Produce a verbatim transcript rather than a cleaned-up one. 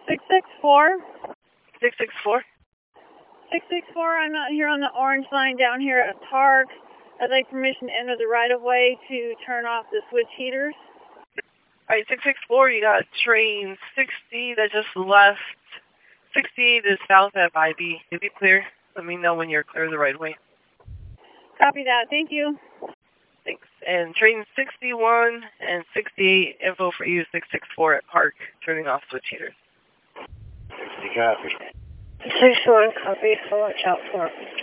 six six four. six six four? six six four, I'm out here on the orange line down here at Park. I'd like permission to enter the right-of-way to turn off the switch heaters. All right, six six four, you got train sixty that just left. sixty-eight is south at I B. Is it clear? Let me know when you're clear of the right-of-way. Copy that. Thank you. Thanks. And train sixty-one and sixty-eight, info for you, six six four at Park, turning off switch heaters. sixty copy. six one, copy. So watch out for it.